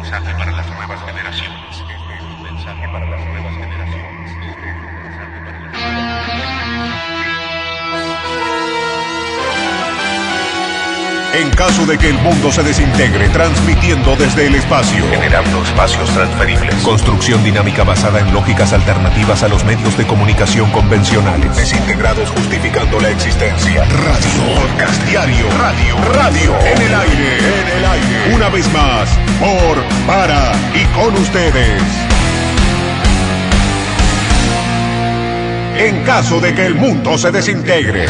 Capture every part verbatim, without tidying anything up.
mensaje para las nuevas generaciones. Este es un mensaje para las nuevas generaciones. Este es un mensaje para las nuevas generaciones. En caso de que el mundo se desintegre, transmitiendo desde el espacio, Generando espacios transferibles. construcción dinámica basada en lógicas alternativas a los medios de comunicación convencionales, desintegrados justificando la existencia. Radio, podcast diario, radio, radio, en el aire, en el aire. Una vez más, por, para y con ustedes. En caso de que el mundo se desintegre.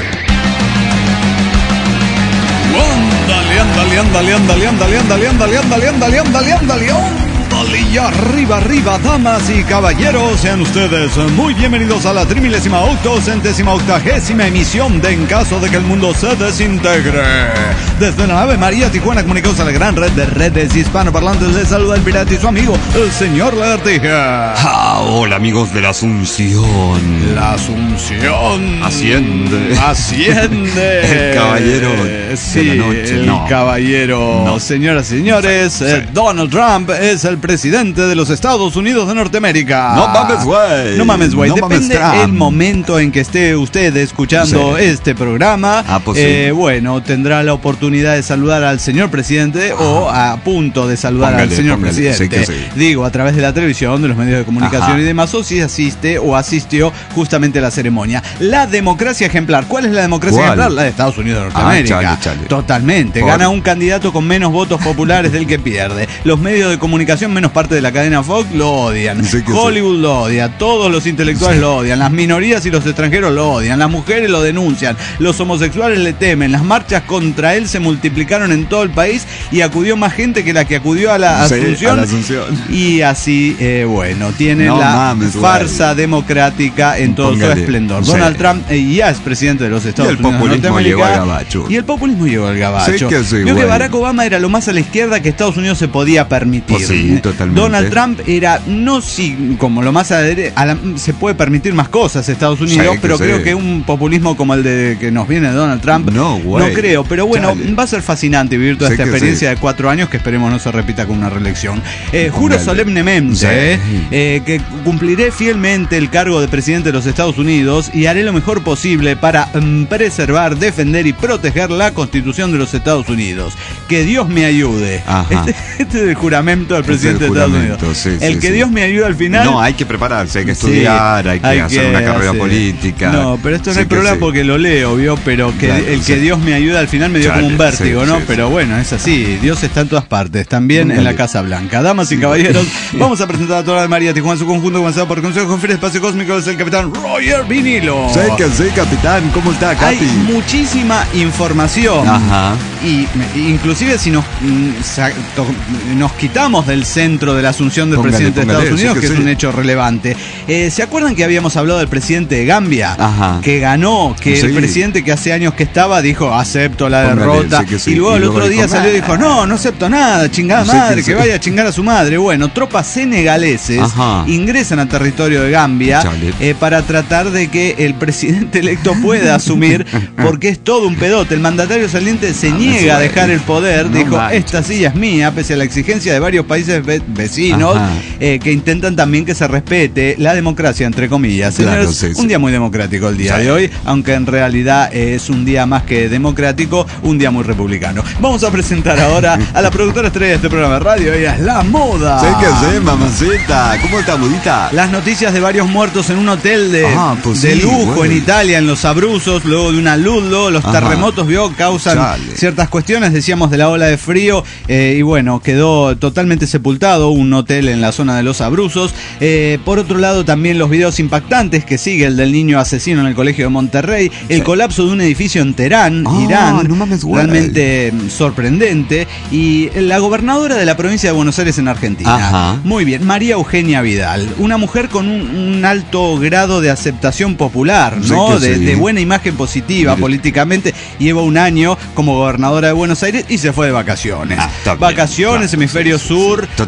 Ándale, ándale, ándale, ándale, ándale, ándale, ándale, ándale, ándale, ándale, ándale, ándale, y arriba, arriba, damas y caballeros, sean ustedes muy bienvenidos a la trimilésima octocentésima octagésima emisión de En Caso de que el Mundo se Desintegre. Desde la nave María Tijuana, comunicados a la gran red de redes hispanoparlantes, les saluda el pirata y su amigo, el señor Lagartija. Ah, hola amigos de la Asunción. La Asunción Asciende. Asciende. El caballero sí, de la noche. el No. caballero. No. Señoras y señores, Sí, eh, sí. Donald Trump es el presidente de los Estados Unidos de Norteamérica. No mames, güey. No mames, güey. No mames, Depende Trump. el momento en que esté usted escuchando Sí. este programa. Ah, pues eh, sí. Bueno, tendrá la oportunidad de saludar al señor presidente o a punto de saludar Póngale, al señor póngale. presidente. Sí que sí. Digo, a través de la televisión, de los medios de comunicación Ajá. y demás, o si asiste o asistió justamente a la ceremonia. La democracia ejemplar. ¿Cuál es la democracia ¿Cuál? ejemplar? La de Estados Unidos de Norteamérica. Ah, chale, chale. Totalmente. Por- Gana un candidato con menos votos populares del que pierde. Los medios de comunicación, menos parte de la cadena Fox, lo odian. Sí que Hollywood lo odia. Todos los intelectuales lo odian. Las minorías y los extranjeros lo odian. Las mujeres lo denuncian. Los homosexuales le temen. Las marchas contra él se multiplicaron en todo el país y acudió más gente que la que acudió a la Sí, Asunción. a la Asunción. Y así, eh, bueno, tiene No la mames, güey. farsa democrática en todo Póngale. su esplendor. Sí. Donald Trump eh, ya es presidente de los Estados Y el Unidos de populismo Norteamérica. llegó al gabacho. Y el populismo llegó al gabacho. Sí que sí, Vio que güey. Barack Obama era lo más a la izquierda que Estados Unidos se podía permitir. Pues sí, totalmente. Donald Trump era, no si como lo más a la dere- a la- se puede permitir más cosas Estados Unidos, Sí, que pero sí. creo que un populismo como el de que nos viene de Donald Trump, No, güey. no creo. Pero bueno, Chale. va a ser fascinante vivir toda Sí esta que experiencia sí. de cuatro años que esperemos no se repita con una reelección. Eh, juro Póngale. solemnemente Sí. eh, eh, que cumpliré fielmente el cargo de presidente de los Estados Unidos y haré lo mejor posible para mm, preservar, defender y proteger la Constitución de los Estados Unidos. Que Dios me ayude. Ajá. Este, este es el juramento del presidente el de Estados juramento, Unidos. sí, el sí, que sí. Dios me ayude al final. No, hay que prepararse, hay que Sí, estudiar, hay que hay hacer que una carrera hacer- política. No, pero esto no Sí hay que problema sí. porque lo leo, ¿vio? Pero que Claro, el que sí. Dios me ayuda al final me dio Chale, como un vértigo, sí, ¿no? sí, Pero sí. bueno, es así. Dios está en todas partes, también en la Dale. Casa Blanca. Damas y caballeros, vamos a presentar a toda la María Tijuana en su conjunto, comenzado por Consejo de Conferencia Espacio Cósmico, es el capitán Roger Vinilo. Sí que sí, capitán, ¿cómo está, Hay Capi? muchísima información. Ajá. Y me- inclusive si nos, mm, sa- to- nos quitamos del centro de la asunción del Póngale, presidente de póngale, Estados Unidos, sí que, que es sí. un hecho relevante. Eh, ¿Se acuerdan que habíamos hablado del presidente de Gambia? Ajá. Que ganó, que Sí. el presidente que hace años que estaba dijo, acepto la Póngale, derrota. sí que sí. Y luego Y el luego otro día dijo, salió y "Nah". dijo, no, no acepto nada, chingada Sí que madre, que, sí. vaya a chingar a su madre. Bueno, tropas senegaleses Ajá. ingresan al territorio de Gambia Chale. eh, para tratar de que el presidente electo pueda asumir, porque es todo un pedote. El mandatario saliente se Ah, niega a eso, dejar eh. el poder, No dijo, manches. esta silla es mía, pese a la exigencia de varios países ve- vecinos Ajá. eh, que intentan también que se respete la democracia, entre comillas. Claro, Señores, sí, un sí. día muy democrático el día Sí. de hoy, aunque en realidad eh, es un día más que democrático, un día muy republicano. Vamos a presentar ahora a la productora estrella de este programa de radio, ella es La Moda. Sí que sí, mamacita. ¿Cómo está, mudita? Las noticias de varios muertos en un hotel de, Ah, pues de sí, lujo güey. en Italia, en los Abruzos, luego de una ludlo, los Ajá. terremotos vio causan Chale. ciertas cuestiones, decíamos de la ola de frío, eh, y bueno, quedó totalmente sepultado un hotel en la zona de los Abruzos. Eh, por otro lado, también los videos impactantes que sigue el del niño asesino en el colegio de Monterrey, el Sí. colapso de un edificio en Teherán, Ah, Irán, no mames, güey. realmente mm, sorprendente, y la gobernadora de la provincia de Buenos Aires en Argentina. Ajá. Muy bien, María Eugenia Vidal, una mujer con un, un alto grado de aceptación popular, Sí ¿no? que De, sí. de buena imagen positiva Mire. políticamente. Lleva un año como gobernadora de Buenos Aires y se fue de vacaciones. Ah, está bien, vacaciones, claro, hemisferio sí, sí, sur, sí, totalmente.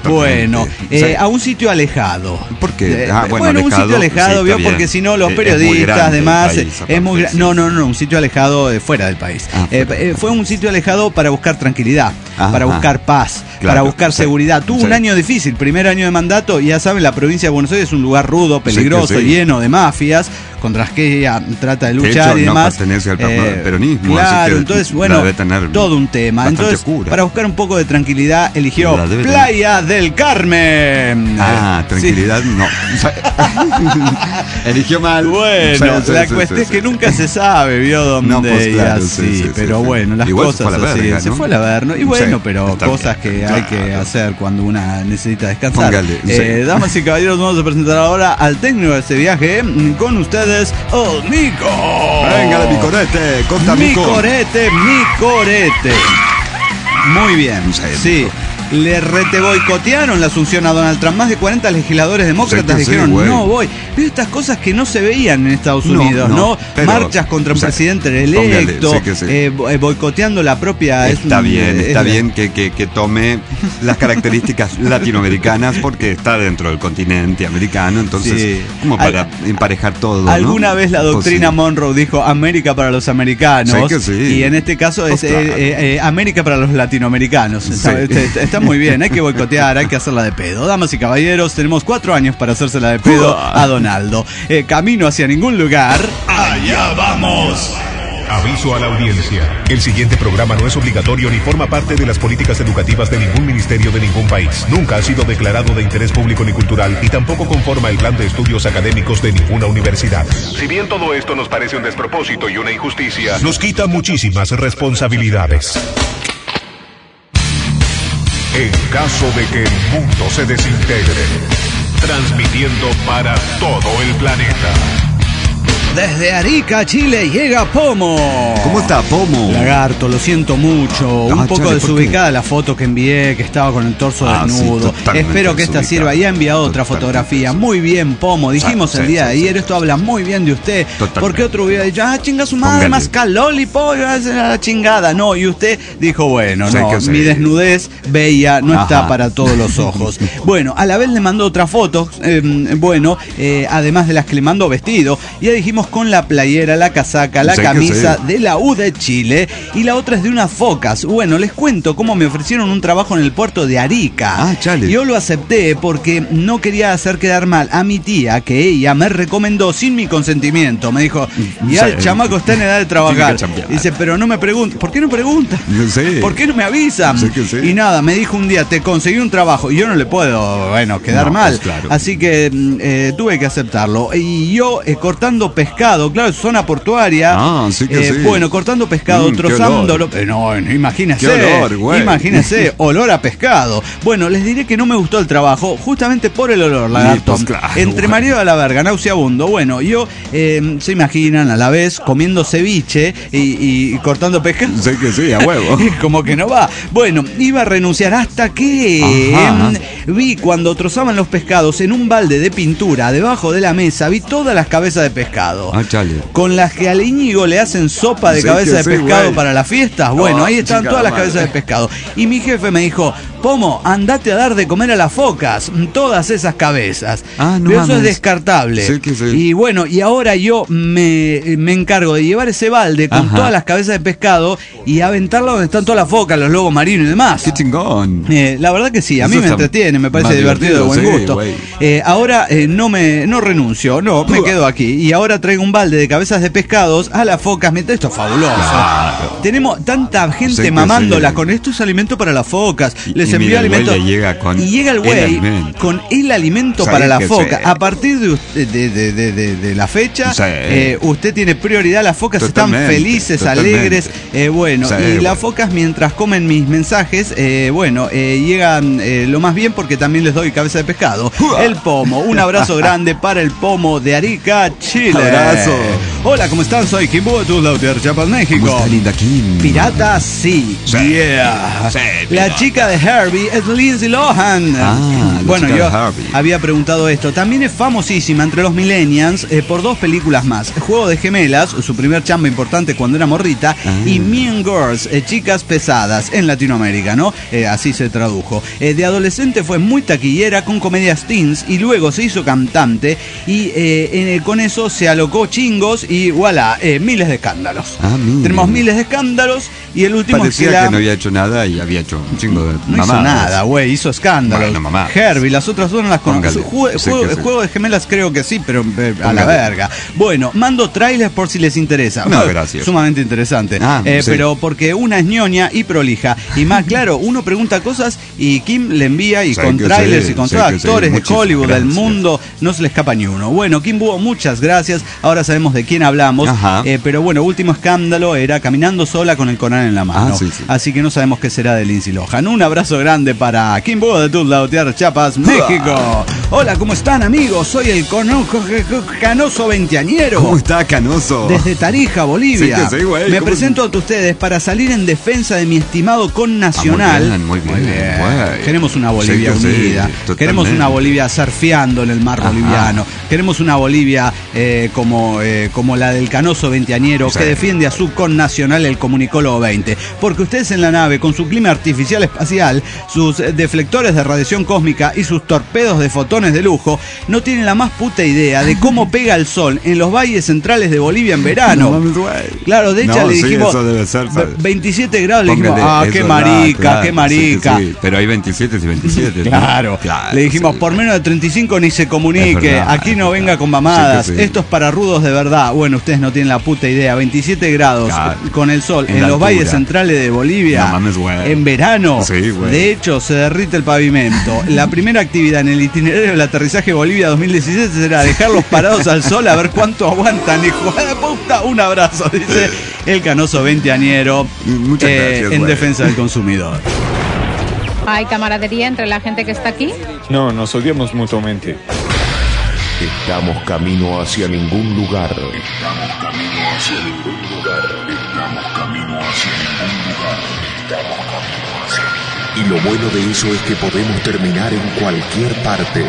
Bueno, eh, Sí. a un sitio alejado. ¿Por qué? Eh, Ah, bueno, un alejado, sitio alejado, sí, vio, está bien. porque si no los Eh, es muy periodistas, grande el además, país, es aparte, muy gra- sí. no, no, no, un sitio alejado eh, fuera del país. Ah, Eh, fuera. eh, fue un sitio alejado para buscar tranquilidad, Ajá. para buscar paz, Claro, para buscar sí, seguridad. Tuvo sí. un año difícil, primer año de mandato, y ya saben, la provincia de Buenos Aires es un lugar rudo, peligroso, Sí, que sí. lleno de mafias, contra las que ella trata de De luchar hecho, y no demás. pertenece al Eh, peronismo, así Claro, que entonces, la bueno, debe tener todo un tema. bastante Entonces, oscura. para buscar un poco de tranquilidad, eligió La debe tener. Playa del Carmen. Ah, Eh, tranquilidad, no. Eligió mal. Bueno, Sí, sí, la sí, cuestión sí, es que sí. nunca se sabe, vio dónde No, pues, y claro, así, sí, sí, pero sí, bueno, sí. las Igual se cosas fue a la así, verga, se ¿no? fue a la Averno, y bueno, Sí, pero está cosas bien, que hay que claro. hacer cuando una necesita descansar. Póngale, Eh, sí. damas y caballeros, vamos a presentar ahora al técnico de este viaje, mm, con ustedes, el Mico. Venga, mi corete, corta Mi mi co- corete, mi corete. Muy bien, Sí, sí. Mico. Le rete boicotearon la asunción a Donald Trump. Más de cuarenta legisladores demócratas Sí que sí, dijeron, güey. no voy. Veo estas cosas que no se veían en Estados No, Unidos, ¿no? no, pero, Marchas contra un o sea, presidente póngale, electo, sí que sí. eh, bo- eh, boicoteando la propia... es Está un- bien, es está de- bien que, que, que tome las características latinoamericanas porque está dentro del continente americano, entonces Sí. como para Al- emparejar todo, ¿no? Alguna vez la doctrina Pues sí. Monroe dijo América para los americanos, Sí que sí. y en este caso es Pues claro. eh, eh, eh, América para los latinoamericanos. Está, Sí. está- está muy bien, hay que boicotear, hay que hacerla de pedo. Damas y caballeros, tenemos cuatro años para hacérsela de pedo a Donaldo. Eh, camino hacia ningún lugar. ¡Allá vamos! Aviso a la audiencia. El siguiente programa no es obligatorio ni forma parte de las políticas educativas de ningún ministerio de ningún país. Nunca ha sido declarado de interés público ni cultural y tampoco conforma el plan de estudios académicos de ninguna universidad. Si bien todo esto nos parece un despropósito y una injusticia, nos quita muchísimas responsabilidades. En caso de que el mundo se desintegre, transmitiendo para todo el planeta. Desde Arica, Chile, llega Pomo. ¿Cómo está, Pomo? Lagarto, lo siento mucho. Ah, Un poco chale, ¿por desubicada la foto que envié, que estaba con el torso Ah, sí, desnudo. totalmente Espero que esta desubicada. sirva. Y ha enviado otra Totalmente fotografía. desubicada. Muy bien, Pomo. Dijimos Sí, el sí, día de sí, ayer, sí. esto habla muy bien de usted. Totalmente. Porque otro hubiera dicho, ah, chinga su madre, Póngale. más caloli, pollo, a la chingada. No, y usted dijo, bueno, Sí, no, que sí. mi desnudez bella no está Ajá. para todos los ojos. Bueno, a la vez le mandó otra foto, eh, bueno, eh, además de las que le mandó vestido. Ya dijimos con la playera, la casaca, la Sí, que camisa sí. de la U de Chile, y la otra es de unas focas. Bueno, les cuento cómo me ofrecieron un trabajo en el puerto de Arica. Ah, chale. Yo lo acepté porque no quería hacer quedar mal a mi tía, que ella me recomendó sin mi consentimiento. Me dijo, ya Sí. el chamaco está en edad de trabajar. Tiene que chambear. Dice, pero no me pregunta. ¿Por qué no pregunta? No sé. ¿Por qué no me avisan? Sí que sí. Y nada, me dijo un día, te conseguí un trabajo. Y yo no le puedo, bueno, quedar No, mal. pues claro. Así que mm, eh, tuve que aceptarlo. Y yo eh, cortando pescado, claro, es zona portuaria. Ah, sí que eh, sí. Bueno, cortando pescado, Mm, qué trozándolo. Eh, no, no, imagínese. Qué olor, güey. Imagínese, olor a pescado. Bueno, les diré que no me gustó el trabajo, justamente por el olor, lagarto. pues, claro, Entre güey. mareo a la verga, nauseabundo. Bueno, yo, eh, se imaginan a la vez comiendo ceviche y, y- y cortando pescado. Sé que sí, a huevo. Como que no va. Bueno, iba a renunciar hasta que Ajá. em, vi cuando trozaban los pescados en un balde de pintura debajo de la mesa, vi todas las cabezas de pescado. Ah, chale. Con las que al Íñigo le hacen sopa de Sí cabeza que de sí, pescado güey. para las fiestas. Bueno, Oh, ahí están chingada todas las madre. cabezas de pescado. Y mi jefe me dijo, Pomo, andate a dar de comer a las focas, todas esas cabezas. Ah, no Pero eso es mames. descartable. Sí que sí. Y bueno, y ahora yo me, me encargo de llevar ese balde con Ajá. todas las cabezas de pescado y aventarlo donde están todas las focas, los lobos marinos y demás. Qué chingón. Eh, la verdad que sí, a Eso mí me está entretiene, me parece más divertido, de buen divertido, sí, gusto. güey. Eh, ahora eh, no me no renuncio, no, me quedo aquí. Y ahora traigo un balde de cabezas de pescados a las focas. Mientras esto es fabuloso. Claro. Tenemos tanta gente Sí que mamándolas sí. con esto es alimento para las focas. Y- Les y envío mira, el güey alimento. le llega con y llega el el güey alimento. con el alimento Sí para la que foca. sí. A partir de, usted- de, de- de- de- de la fecha, Sí. eh, usted tiene prioridad. Las focas Totalmente, están felices, totalmente. alegres. eh, bueno, Sí, y güey. las focas mientras comen mis mensajes, eh, bueno, eh, llegan eh, lo más bien porque también les doy cabeza de pescado. El Pomo, un abrazo grande para el Pomo de Arica, Chile. Abrazo. Hola, ¿cómo están? Soy Kimbo de Lautier, Chiapas, México. ¿Cómo está, linda Kim? Pirata, sí. Sí. Yeah. Sí, La pirata. chica de Herbie es Lindsay Lohan. Ah, bueno, chica yo de Herbie. había preguntado esto. También es famosísima entre los millennials eh, por dos películas más. Juego de Gemelas, su primer chamba importante cuando era morrita, Ah. y Mean Girls, eh, chicas pesadas en Latinoamérica, ¿no? Eh, así se tradujo. Eh, de adolescente fue muy taquillera con comedias teens y luego se hizo cantante y eh, en- con eso se alocó chingos y voilà, eh, miles de escándalos. Ah, mira. Tenemos miles de escándalos y el último Parecía es que, que la- no había hecho nada y había hecho un chingo de no hizo mamadas. nada, güey, hizo escándalos. Bueno, mamá. Herbie, las otras dos no las conozco. Póngale. Jue- Sí juego, que sí. juego de Gemelas creo que sí, pero eh, a la Póngale. verga. Bueno, mando trailers por si les interesa. No, gracias. Sumamente interesante. Ah, Eh, sí. Pero porque una es ñoña y prolija. Y más claro, uno pregunta cosas y Kim le envía y Sé con que trailers sí, y con sé todos que sí. actores de Muchísimas Hollywood, del gracias. mundo, no se le escapa ni uno. Bueno, Kim Búho, muchas gracias. Ahora sabemos de quién hablamos. Ajá. Eh, pero bueno, último escándalo era caminando sola con el Corán en la mano. Ah, sí, sí. Así que no sabemos qué será de Lindsay Lohan. Un abrazo grande para Kim Búho de Tutlautear, Chiapas, México. Hola, ¿cómo están, amigos? Soy el cono- canoso veinteañero. ¿Cómo está, Canoso? Desde Tarija, Bolivia. Sí que sí, güey. Me ¿Cómo- presento ante ustedes para salir en defensa de mi estimado connacional. Ah, muy bien, muy bien, güey. Queremos una Bolivia Sí que sí, unida. totalmente. Queremos una Bolivia surfeando en el mar Ajá. boliviano. Queremos una Bolivia eh, como, eh, como la del canoso veinteañero Sí. que defiende a su connacional, el comunicólogo veinte. Porque ustedes en la nave, con su clima artificial espacial, sus eh, deflectores de radiación cósmica y sus torpedos de fotones de lujo, no tienen la más puta idea de cómo pega el sol en los valles centrales de Bolivia en verano. No mames, güey. Claro, de hecho No, le sí, dijimos eso debe ser, ¿sabes? veintisiete grados, le dijimos, Póngale, ah, es qué verdad, marica, claro, qué sí que marica. sí, pero hay veintisiete y veintisiete. ¿no? Claro. Claro, le dijimos, sí. por menos de treinta y cinco ni se Es comunique, verdad, aquí es no verdad. venga con mamadas, Sí que sí. esto es para rudos de verdad. Bueno, ustedes no tienen la puta idea, veintisiete grados Claro. con el sol En en, la los altura. valles centrales de Bolivia, No mames, güey. en verano. Sí, güey. De hecho, se derrite el pavimento. La primera actividad en el itinerario del aterrizaje Bolivia dos mil diecisiete será dejarlos parados al sol a ver cuánto aguantan, hijo de puta. Un abrazo, dice el canoso veinteañero Muchas gracias, en güey. defensa del consumidor. ¿Hay camaradería entre la gente que está aquí? No, nos odiamos mutuamente. Estamos camino hacia ningún lugar. Estamos camino hacia ningún lugar. Estamos camino hacia ningún lugar. Estamos camino hacia ningún lugar. Y lo bueno de eso es que podemos terminar en cualquier parte.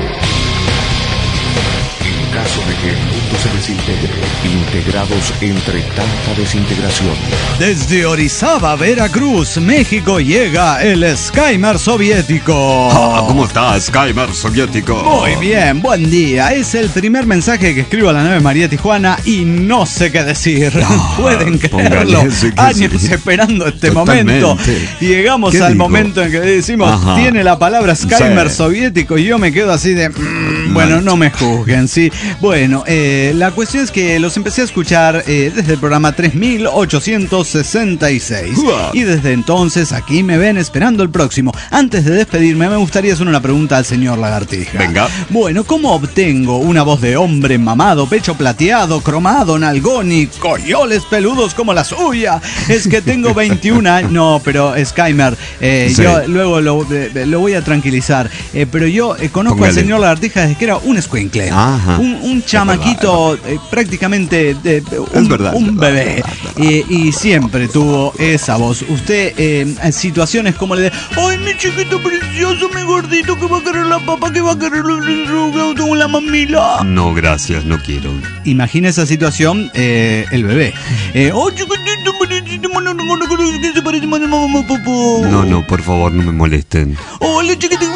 En caso de que el mundo se desintegre, integrados entre tanta desintegración. Desde Orizaba, Veracruz, México, llega el Skymer soviético. Ah, ¿cómo está, Skymer soviético? Muy bien, buen día. Es el primer mensaje que escribo a la nave María Tijuana y no sé qué decir. Pueden póngale, creerlo. sí que Años sí. esperando este Totalmente. momento. Y llegamos ¿Qué al digo? momento en que decimos, Ajá. tiene la palabra Skymer Sí. soviético y yo me quedo así de, mm, bueno, no me juzguen, sí. Bueno, eh, la cuestión es que los empecé a escuchar eh, desde el programa tres mil ochocientos sesenta y seis. Uah. Y desde entonces aquí me ven esperando el próximo. Antes de despedirme, me gustaría hacer una pregunta al señor Lagartija. Venga. Bueno, ¿cómo obtengo una voz de hombre mamado, pecho plateado, cromado, nalgón y coyoles peludos como la suya? Es que tengo veintiún años. No, pero Skymer, eh, Sí. yo luego lo, eh, lo voy a tranquilizar. Eh, pero yo eh, conozco Póngale. al señor Lagartija desde que era un escuincle. Ajá. Un, un chamaquito eh, prácticamente de, un, Es verdad, un es verdad, bebé. es verdad. Eh, y siempre tuvo esa voz. Usted, eh, en situaciones como le de, ay, mi chiquito precioso, mi gordito, que va a querer la papa, que va a querer con la mamila. No, gracias, no quiero. Imagina esa situación, eh, el bebé. Eh, oh, chiquitito, precioso, que se parece más a mamá, papá. No, no, por favor, no me molesten. Hola, chiquitito,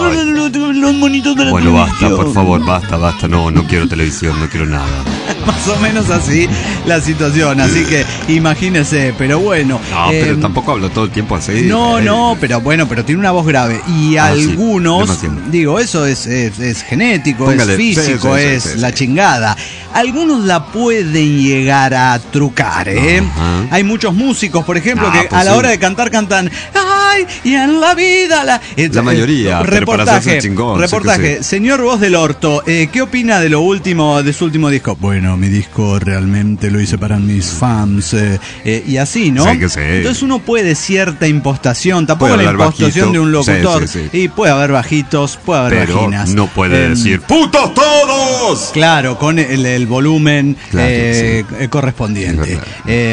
los monitos de la Bueno, basta, televisión. por favor, basta, basta. No, no quiero televisión, no quiero nada. Más o menos así la situación, así que imagínese, pero bueno. No, pero eh, tampoco hablo todo el tiempo así. No, Eh, no, pero bueno, pero tiene una voz grave. Y Ah, sí, algunos, demasiado. digo, eso es, es, es genético, Póngale, es físico, sí, sí, sí, es sí, la sí. chingada. Algunos la pueden llegar a trucar, ¿eh? Ajá. Hay muchos músicos, por ejemplo, Ah, que pues a la sí. hora de cantar cantan, ¡ay! Y en la vida la... Eh, La mayoría, eh, pero para reportaje, hacerse chingón, sí que reportaje. sí. Señor Voz del Orto, eh, ¿qué opina de lo último, de su último disco? Bueno, mi disco realmente lo hice para mis fans, eh, eh, y así, ¿no? Sí que sí. Entonces uno puede decierta impostación, tampoco Puede la hablar impostación bajito. de un locutor, Sí, sí, sí. y puede haber bajitos, puede haber Pero vaginas. no puede Eh, decir ¡putos todos! Claro, con el, el volumen Claro, eh, eh, Es correspondiente. verdad. Eh, bueno,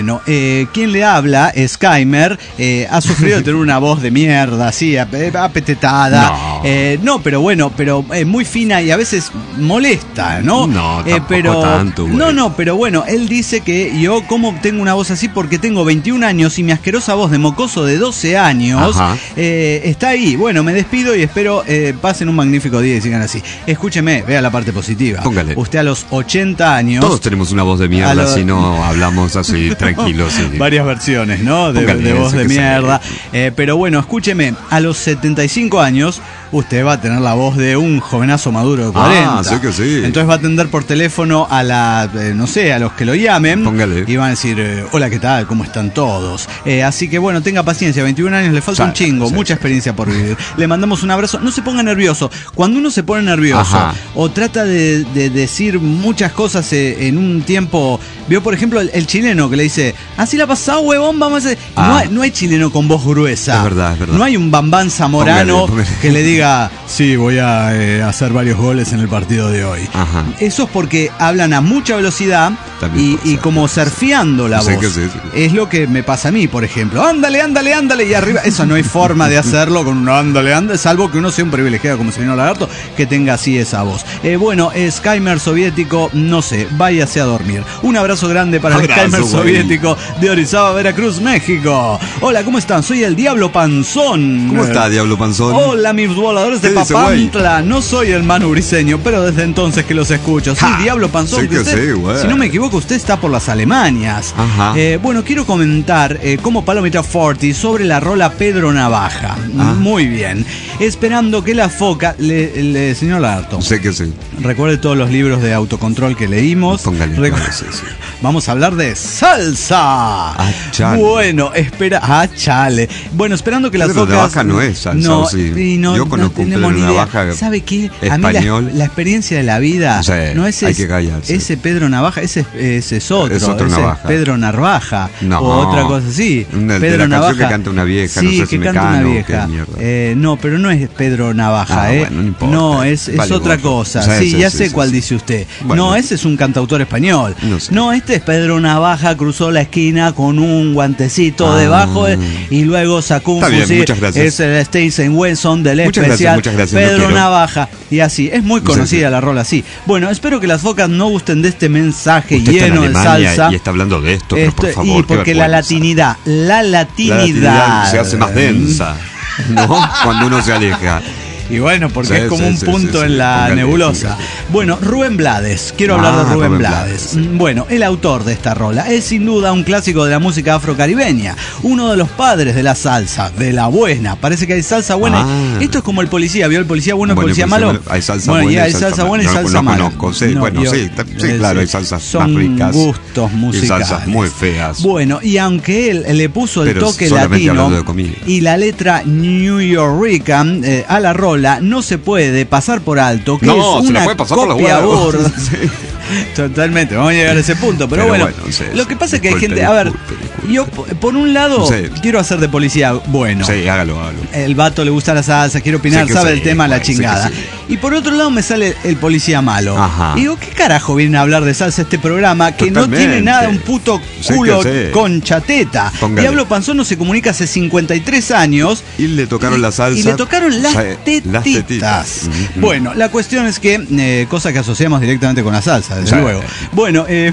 bueno, eh, quien le habla, Skymer, eh, ha sufrido de tener una voz de mierda, así, ap- apetetada. No. Eh, no, pero bueno, pero eh, muy fina y a veces molesta, ¿no? No, Eh, tampoco pero, tanto, güey. No, no, pero bueno, él dice que yo, ¿cómo tengo una voz así? Porque tengo veintiún años y mi asquerosa voz de mocoso de doce años eh, está ahí. Bueno, me despido y espero eh, pasen un magnífico día y sigan así. Escúcheme, vea la parte positiva. Póngale. Usted a los ochenta años... Todos tenemos una voz de A mierda lo- si no hablamos así tranquilos. Y... Varias versiones, ¿no? De, Póngale de voz ese de que mierda. sale. Eh, pero bueno, escúcheme, a los setenta y cinco años usted va a tener la voz de un jovenazo maduro de cuarenta. Ah, sí que sí. Entonces va a atender por teléfono a la, eh, no sé, a los que lo llamen. Póngale. Y van a decir, eh, hola, ¿qué tal? ¿Cómo están todos? Eh, así que bueno, tenga paciencia, veintiún años, le falta Sí, un chingo, sí, mucha sí. experiencia por vivir. Le mandamos un abrazo. No se ponga nervioso. Cuando uno se pone nervioso Ajá. o trata de, de decir muchas cosas eh, en un tiempo, vio por ejemplo el, el chileno que le dice, así la ha pasado, huevón, vamos a hacer... Ah. No, hay, no hay chileno con voz gruesa. Es verdad, es verdad. No hay un Bambán Zamorano Póngale, póngale. que le diga, sí, voy a eh, hacer varios goles en el partido de hoy. Ajá. Eso es porque hablan a mucha velocidad También y, puede y ser. como surfeando la Sí voz. que sí, sí. Es lo que me pasa a mí, por ejemplo. Ándale, ándale, ándale, y arriba. Eso no hay forma de hacerlo con un ándale, ándale, salvo que uno sea un privilegiado como señor Lagarto, que tenga así esa voz. Eh, bueno, Skymer soviético, no sé, váyase a dormir. Un abrazo grande para Abrazo, el Skymer güey. soviético de Orizaba, Veracruz, México. Hola, ¿cómo están? Soy el Diablo Panzón. ¿Cómo está, Diablo Panzón? Hola, mis voladores de ¿Qué dice, Papantla. No soy el Manu Briseño, pero desde entonces que los escucho. Sí, Ja, Diablo Panzón. sí que usted, sí, güey. si no me equivoco, usted está por las Alemanias. Ajá. Eh, bueno, quiero comentar eh, como Palomita cuarenta sobre la rola Pedro Navaja. Ah. Muy bien. Esperando que la foca... Le, le- señor Lagarto, Sé que sí. recuerde todos los libros de autocontrol que leímos. Póngale, Recu- póngale, sí, sí. Vamos a hablar de salsa. Ah, chale. Bueno, espera. Ah, chale. Bueno, esperando que las Pedro focas. Navaja no es salsa, No, ¿o sí? y no, Yo no conozco un tenemos Pedro ni idea. Navaja ¿Sabe qué? A mí la, español. la experiencia de la vida. Sí, no ese hay es, que callarse. ese Pedro Navaja, ese, ese es otro. Es otro ese Navaja. Pedro Narvaja. No. O otra cosa así. El de Pedro la canción Navaja. que canta una vieja, sí, no sé si que canta Mecano una o vieja. qué mierda. Eh, no, pero no es Pedro Navaja, Ah, ¿eh? bueno, no importa. No, es, es Vale, otra gorro. cosa. Sí, Sí, sí, ya sí, sé sí, cuál sí. dice usted. Bueno. No, ese es un cantautor español. No sé. No, este es Pedro Navaja, cruzó la esquina con un guantecito Ah. debajo eh, y luego sacó un Está bien, fusil. muchas gracias. Es el Stinson Wilson del Muchas especial gracias, muchas gracias, no Pedro quiero. Navaja. Y así, es muy conocida Sí, sí. la rola así. Bueno, espero que las focas no gusten de este mensaje Usted está en lleno de Alemania salsa. y está hablando de esto, pero por Esto- favor. y qué porque la vergüenza. latinidad, la latinidad, La latinidad se hace más densa, ¿no? Cuando uno se aleja. Y bueno, porque Sí, es como sí, un sí, punto sí, en sí. la Póngale, nebulosa. póngale. Bueno, Rubén Blades. Quiero hablar Ah, de Rubén, Rubén Blades. Blades. Mm, Bueno, el autor de esta rola es sin duda un clásico de la música afrocaribeña. Uno de los padres de la salsa, de la buena. Parece que hay salsa buena. Ah. Esto es como el policía. ¿Vio el policía bueno y el Bueno, policía el malo? policía malo. Hay salsa bueno, y buena y hay salsa salsa buena y mala. No, salsa no mala. conozco, sí, bueno, yo- sí, sí, eh, claro, hay salsas son más ricas gustos y musicales. salsas muy feas. Bueno, y aunque él le puso el Pero toque solamente latino hablando de comida. y la letra New Yorkican eh, a la rola, no se puede pasar por alto que No, es se la una puede pasar por los copia huevos. burda. Sí. Totalmente, vamos a llegar a ese punto, pero, Pero bueno, bueno, sí, lo sí. que pasa es que hay Disculpe, gente, a ver, disculpe, disculpe. yo po- por un lado Sí. quiero hacer de policía bueno. Sí, hágalo, hágalo. El vato le gusta la salsa, quiere opinar, Sí que sabe sí, el tema, la bueno, sí que chingada. sí. Y por otro lado me sale el policía malo. Ajá. Y digo, ¿qué carajo viene a hablar de salsa este programa que no Totalmente. tiene nada, un puto Sí culo que sí. con chateta? Póngale. Diablo Panzón no se comunica hace cincuenta y tres años. Y le tocaron la salsa. Y le tocaron las o sea, tetitas. las tetitas. Ujú. Bueno, la cuestión es que, eh, cosa que asociamos directamente con la salsa, desde Sí. luego. Bueno, eh,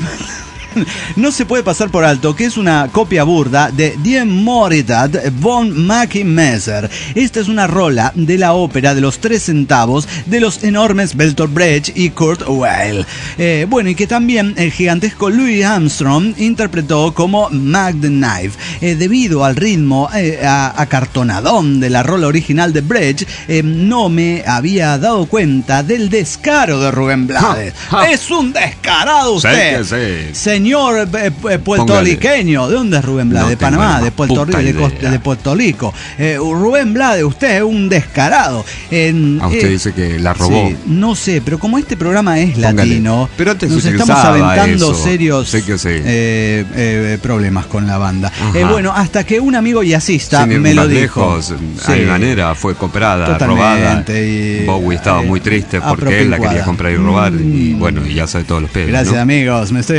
no se puede pasar por alto que es una copia burda de Die Moritad von Mackie Messer. Esta es una rola de la ópera de los tres centavos de los enormes Bertolt Brecht y Kurt Weill. Eh, bueno, y que también el gigantesco Louis Armstrong interpretó como Mac the Knife. Eh, debido al ritmo eh, a- acartonadón de la rola original de Brecht, eh, no me había dado cuenta del descaro de Rubén Blades. Ja, ja. Es un descarado Sí usted. que sí. Señor eh, eh, puertorriqueño, ¿de dónde es Rubén Blades? No de tengo Panamá, la de Puerto, puta Rico, de, idea. Costa- de Puerto Rico. Eh, Rubén Blades, usted es un descarado. En, Ah, usted eh, dice que la robó. sí, no sé, pero como este programa es Póngale. latino, Pero antes nos se estamos utilizaba aventando eso. serios Sé que sí. eh, eh, problemas con la banda. Ajá. Eh, bueno, hasta que un amigo jazzista Sin ir me lo más dijo. lejos, Sí. a mi manera fue comprada, Totalmente, robada. y- Bowie estaba eh, muy triste porque él la apropincuada. quería comprar y robar. Y Mm. bueno, y ya sabe todos los pedos. Gracias, ¿no? amigos. Me estoy aburriendo un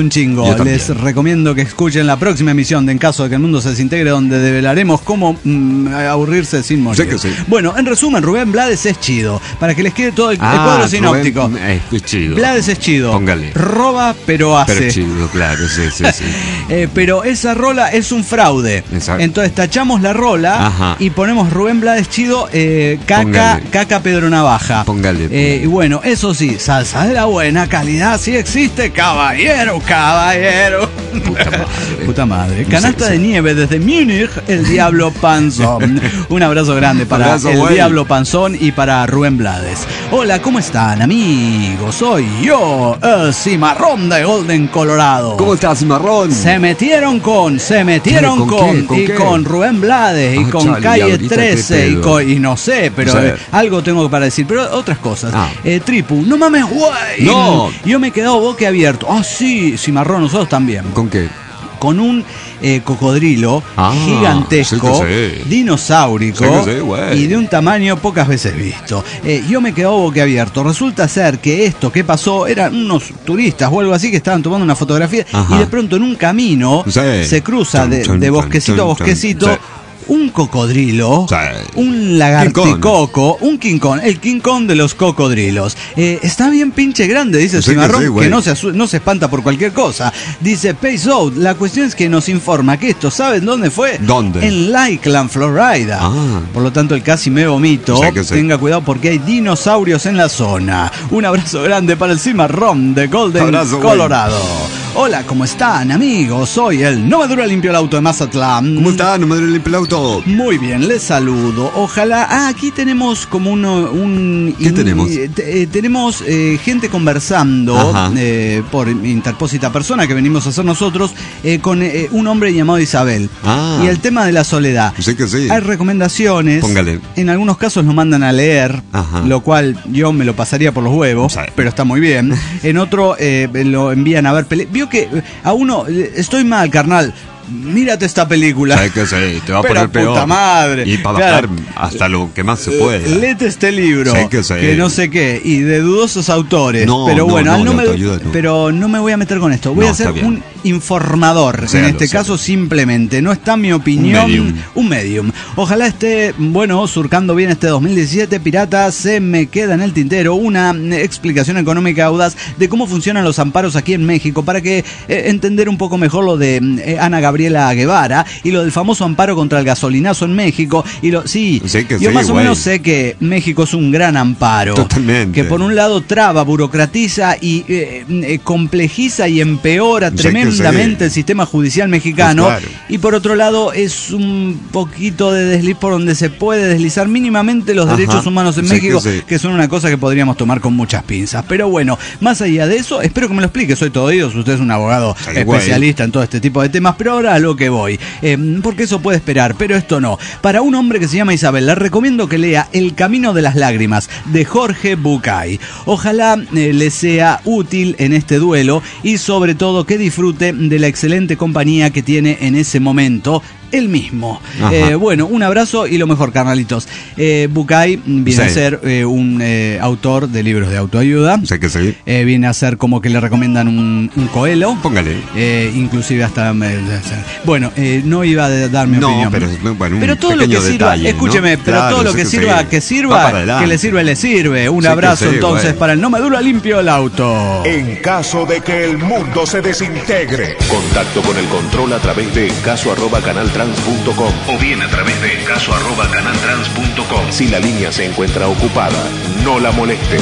un chingo. Les recomiendo que escuchen la próxima emisión de En caso de que el mundo se desintegre, donde develaremos cómo mm, aburrirse sin morir. Sé que sí. Bueno, en resumen, Rubén Blades es chido. Para que les quede todo el, ah, el cuadro sinóptico. Rubén es chido. Blades es chido. Póngale. Roba, pero hace. Pero chido, claro, sí, sí, sí. eh, pero esa rola es un fraude. Exacto. Entonces tachamos la rola. Ajá. Y ponemos Rubén Blades chido, eh, caca, póngale. Caca Pedro Navaja. Póngale. póngale. Eh, y bueno, eso sí, salsa de la buena calidad sí existe, caballero, caballero. Puta madre. Puta madre. Canasta de nieve desde Múnich, el Diablo Panzón. Un abrazo grande para abrazo, el güey. Diablo Panzón y para Rubén Blades. Hola, ¿cómo están, amigos? Soy yo, el Cimarrón de Golden, Colorado. ¿Cómo estás, Cimarrón? Se metieron con, se metieron ¿Con, con, ¿Con y qué? Con Rubén Blades y ah, con chale, Calle trece y, con, y no sé, pero no sé. Eh, algo tengo para decir, pero otras cosas. Ah. Eh, Tripu, no mames, güey. No. Yo me he quedado boquiabierto. Ah, sí, Cimarrón, nosotros también. ¿Con qué? Con un eh, cocodrilo ah, gigantesco, sí dinosaurico sí sé, y de un tamaño pocas veces visto. Eh, yo me quedo boquiabierto. Resulta ser que esto que pasó eran unos turistas o algo así que estaban tomando una fotografía. Ajá. Y de pronto en un camino sí. se cruza de, de bosquecito a bosquecito. Sí. Un cocodrilo, sí. un lagarticoco, un King Kong, el King Kong de los cocodrilos. Eh, está bien pinche grande, dice el Cimarrón, que, sí, que no, se no se espanta por cualquier cosa. Dice Pace Out, la cuestión es que nos informa que esto, ¿saben dónde fue? ¿Dónde? En Lakeland, Florida. Ah. Por lo tanto, el casi me vomito. Sí, sí. Tenga cuidado porque hay dinosaurios en la zona. Un abrazo grande para el Cimarrón de Golden, abrazo, Colorado. Güey. Hola, ¿cómo están, amigos? Soy el No Me Dura Limpio el Auto de Mazatlán. ¿Cómo están? No Me Dura Limpio el Auto. Muy bien, les saludo. Ojalá... Ah, aquí tenemos como uno, un... ¿Qué in, tenemos? Eh, tenemos eh, gente conversando eh, por interpósita persona que venimos a hacer nosotros eh, con eh, un hombre llamado Isabel. Ah. Y el tema de la soledad. Sí que sí. Hay recomendaciones. Póngale. En algunos casos nos mandan a leer, Ajá. lo cual yo me lo pasaría por los huevos, sí. pero está muy bien. En otro eh, lo envían a ver películas. Vio que a uno, estoy mal, carnal. Mírate esta película. Sabes que sí, te va a pero poner peor. Puta madre. Y para bajar claro. hasta lo que más se puede. Léete este libro. Sí que, sí. que no sé qué. Y de dudosos autores. No, pero no, bueno, no, no me, no. pero no me voy a meter con esto. Voy no, a ser un informador. Sí, en este caso, sé. simplemente. No está mi opinión. Un medium. Un medium. Ojalá esté, bueno, surcando bien este dos mil diecisiete. Pirata, se me queda en el tintero una explicación económica audaz de cómo funcionan los amparos aquí en México para que eh, entender un poco mejor lo de eh, Ana Gabriela Guevara y lo del famoso amparo contra el gasolinazo en México. Y lo sí, sí que yo sí, más o güey. menos sé que México es un gran amparo. Totalmente. Que por un lado traba, burocratiza y eh, eh, complejiza y empeora sí tremendamente sí. el sistema judicial mexicano. Pues claro. Y por otro lado es un poquito de desliz por donde se puede deslizar mínimamente los Ajá. derechos humanos en sí México, que, sí. que son una cosa que podríamos tomar con muchas pinzas. Pero bueno, más allá de eso, espero que me lo explique. Soy todo oídos, usted es un abogado sí, especialista güey. en todo este tipo de temas, pero ahora a lo que voy. Eh, porque eso puede esperar, pero esto no. Para un hombre que se llama Isabel, le recomiendo que lea El Camino de las Lágrimas, de Jorge Bucay. Ojalá eh, le sea útil en este duelo y sobre todo que disfrute de la excelente compañía que tiene en ese momento él mismo. Eh, bueno, un abrazo y lo mejor, carnalitos. Eh, Bucay viene sí. a ser eh, un eh, autor de libros de autoayuda. Sé que sí. Eh, viene a ser como que le recomiendan un, un Coelho. Póngale. Eh, inclusive hasta... Eh, bueno, eh, no iba a dar mi no, opinión. Pero, bueno, pero todo lo que sirva, detalle, escúcheme, ¿no? pero claro, todo lo que, que sirva, que sirva, que le sirve, le sirve. Un sí abrazo sí, entonces güey. para el No Me Dura Limpio el Auto. En caso de que el mundo se desintegre. Contacto con el control a través de caso arroba canaltrans punto com o bien a través de caso arroba canaltrans punto com. Si la línea se encuentra ocupada, no la moleste.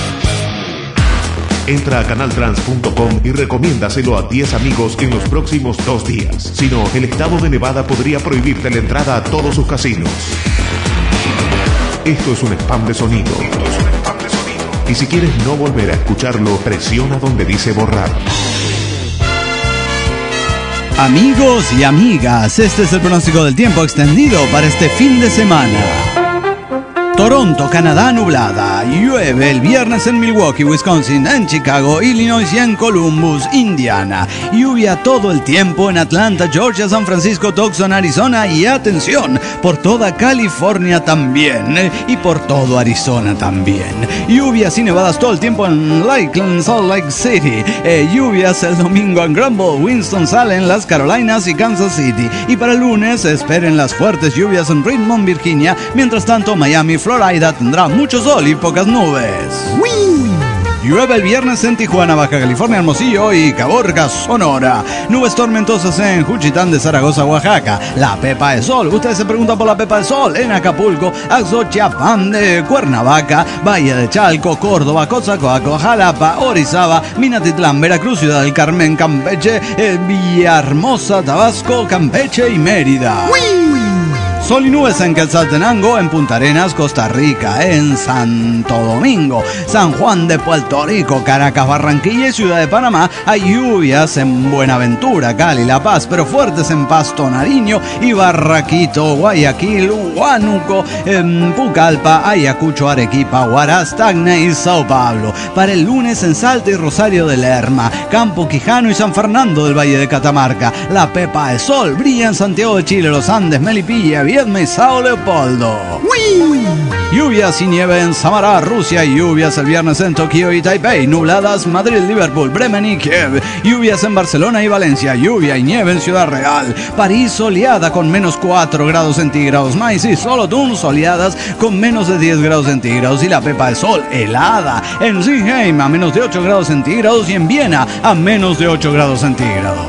Entra a canaltrans punto com y recomiéndaselo a diez amigos en los próximos dos días. Si no, el estado de Nevada podría prohibirte la entrada a todos sus casinos. Esto es un spam de sonido. Esto es un spam de sonido. Y si quieres no volver a escucharlo, presiona donde dice borrar. Amigos y amigas, este es el pronóstico del tiempo extendido para este fin de semana. Toronto, Canadá, nublada. Llueve el viernes en Milwaukee, Wisconsin, en Chicago, Illinois y en Columbus, Indiana. Lluvia todo el tiempo en Atlanta, Georgia, San Francisco, Tucson, Arizona y atención, por toda California también y por todo Arizona también. Lluvias y nevadas todo el tiempo en Lakeland, Salt Lake City. Eh, lluvias el domingo en Grumble, Winston-Salem, las Carolinas y Kansas City. Y para el lunes esperen las fuertes lluvias en Richmond, Virginia. Mientras tanto, Miami, Florida tendrá mucho sol y pocas nubes. ¡Wii! Llueve el viernes en Tijuana, Baja California, Hermosillo y Caborca, Sonora. Nubes tormentosas en Juchitán de Zaragoza, Oaxaca. La Pepa de Sol. Ustedes se preguntan por la Pepa de Sol en Acapulco, Axochiapán de Cuernavaca, Valle de Chalco, Córdoba, Coatzacoalcos, Jalapa, Orizaba, Minatitlán, Veracruz, Ciudad del Carmen, Campeche, eh, Villahermosa, Tabasco, Campeche y Mérida. ¡Wii! Sol y nubes en Quetzaltenango, en Punta Arenas, Costa Rica, en Santo Domingo, San Juan de Puerto Rico, Caracas, Barranquilla y Ciudad de Panamá. Hay lluvias en Buenaventura, Cali, La Paz, pero fuertes en Pasto, Nariño y Barraquito, Guayaquil, Huánuco, en Pucallpa, Ayacucho, Arequipa, Huaraz, Tacna y Sao Paulo. Para el lunes en Salta y Rosario de Lerma, Campo Quijano y San Fernando del Valle de Catamarca. La Pepa de Sol brilla en Santiago de Chile, Los Andes, Melipilla, Viedma y Sao Leopoldo. ¡Wii! Lluvias y nieve en Samara, Rusia. Lluvias el viernes en Tokio y Taipei. Nubladas Madrid, Liverpool, Bremen y Kiev. Lluvias en Barcelona y Valencia. Lluvia y nieve en Ciudad Real. París soleada con menos cuatro grados centígrados. Mainz y Solothurn soleadas con menos de diez grados centígrados. Y la Pepa de Sol helada en Sinheim a menos de ocho grados centígrados. Y en Viena a menos de ocho grados centígrados.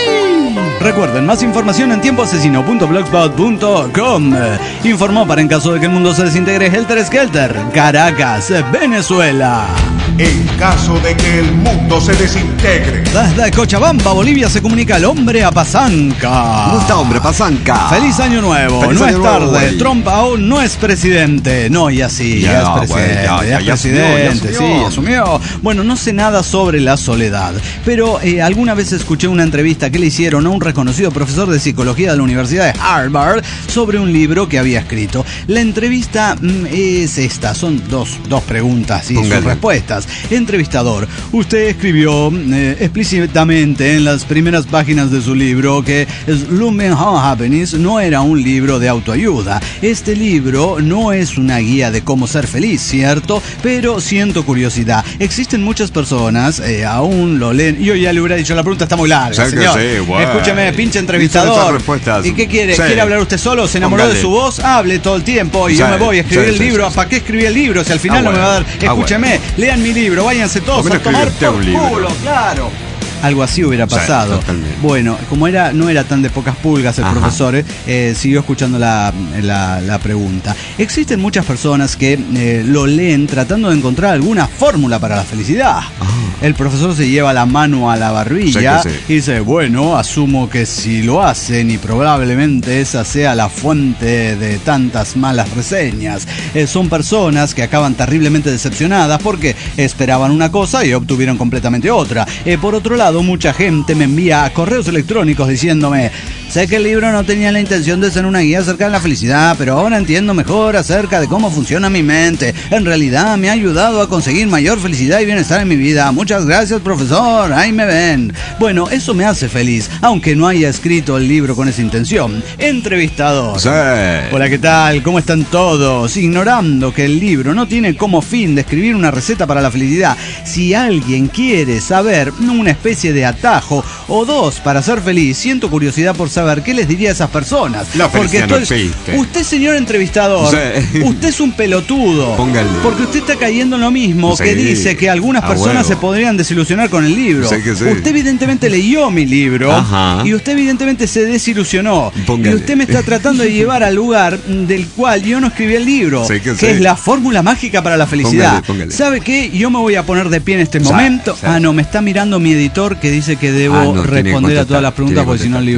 Recuerden, más información en tiempo asesino punto blogspot punto com. Informó para en caso de que el mundo se desintegre Helter Skelter, Caracas, Venezuela. En caso de que el mundo se desintegre. Desde Cochabamba, Bolivia, se comunica el hombre a Pasanca. ¿Cómo está, hombre Pasanca? Feliz año nuevo. Feliz no año es nuevo, tarde. güey. Trump aún no es presidente. No, y así, ya, Ya, es güey, presidente. ya, Ya, ya, es ya asumió, presidente, ya sí, asumió. asumió. Bueno, no sé nada sobre la soledad, pero eh, alguna vez escuché una entrevista que le hicieron a un reconocido profesor de psicología de la Universidad de Harvard sobre un libro que había escrito. La entrevista mm, es esta, son dos, dos preguntas y sus Póngale. respuestas. Entrevistador, usted escribió eh, explícitamente en las primeras páginas de su libro que Slumber How Happiness no era un libro de autoayuda. Este libro no es una guía de cómo ser feliz, ¿cierto? Pero siento curiosidad. Existen muchas personas, eh, aún lo leen. Yo ya le hubiera dicho, la pregunta está muy larga, Sí, que señor. sí, güey. Escúcheme, pinche Esas entrevistador. respuestas. ¿Y qué quiere? Sí. ¿Quiere hablar usted solo? ¿Se enamoró Póngale. de su voz? Hable todo el tiempo y Sí, yo me voy a escribir sí, el sí, libro. sí, sí. ¿Para qué escribí el libro? Si al final Ah, no me va a dar... bueno. Ah, Escúcheme, lean mi libro, váyanse todos ¿Por qué a no tomar escribió por usted un libro? culo, claro. Algo así hubiera Sí, pasado. totalmente. Bueno, como era no era tan de pocas pulgas el Ajá. profesor, eh, siguió escuchando la, la, la pregunta. Existen muchas personas que eh, lo leen tratando de encontrar alguna fórmula para la felicidad. El profesor se lleva la mano a la barbilla Sí que sí. y dice, bueno, asumo que si lo hacen y probablemente esa sea la fuente de tantas malas reseñas. Eh, son personas que acaban terriblemente decepcionadas porque esperaban una cosa y obtuvieron completamente otra. Eh, por otro lado, mucha gente me envía correos electrónicos diciéndome, sé que el libro no tenía la intención de ser una guía acerca de la felicidad, pero ahora entiendo mejor acerca de cómo funciona mi mente. En realidad me ha ayudado a conseguir mayor felicidad y bienestar en mi vida. Muchas gracias, profesor. Ahí me ven. Bueno, eso me hace feliz, aunque no haya escrito el libro con esa intención. Entrevistador. Sí. Hola, ¿qué tal? ¿Cómo están todos? Ignorando que el libro no tiene como fin describir una receta para la felicidad. Si alguien quiere saber una especie de atajo o dos para ser feliz, siento curiosidad por saber qué les diría a esas personas. La felicidad no estoy- existe. usted, señor entrevistador, Sí. usted es un pelotudo. Póngale. Porque usted está cayendo en lo mismo Sí. que dice que algunas A personas huevo. se podrían desilusionar con el libro. Sí que sí. Usted evidentemente leyó mi libro. Ajá. Y usted evidentemente se desilusionó. Póngale. Y usted me está tratando de llevar al lugar del cual yo no escribí el libro, Sí que que sí. es la fórmula mágica para la felicidad. Póngale, póngale. ¿Sabe qué? Yo me voy a poner de pie en este Sí, momento. sí. Ah, no, me está mirando mi editor que dice que debo Ah, no, tiene que responder a contestar, todas las preguntas tiene que porque si no el contestar. libro no se va a